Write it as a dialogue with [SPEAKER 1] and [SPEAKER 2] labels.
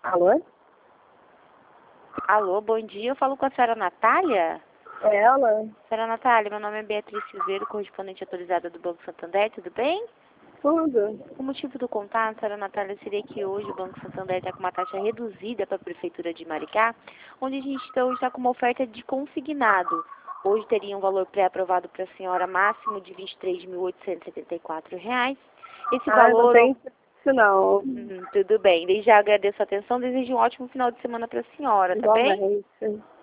[SPEAKER 1] Alô?
[SPEAKER 2] Alô, bom dia. Eu falo com a senhora Natália?
[SPEAKER 1] É ela?
[SPEAKER 2] Senhora Natália, meu nome é Beatriz Silveira, correspondente autorizada do Banco Santander, tudo bem?
[SPEAKER 1] Tudo.
[SPEAKER 2] O motivo do contato, senhora Natália, seria que hoje o Banco Santander está com uma taxa reduzida para a Prefeitura de Maricá, onde a gente hoje está com uma oferta de consignado. Hoje teria um valor pré-aprovado para a senhora máximo de R$ 23.874. Esse
[SPEAKER 1] Não
[SPEAKER 2] valor...
[SPEAKER 1] tem isso não.
[SPEAKER 2] Tudo bem. Desde já agradeço a atenção, desejo um ótimo final de semana para a senhora, tá bem?
[SPEAKER 1] Igualmente.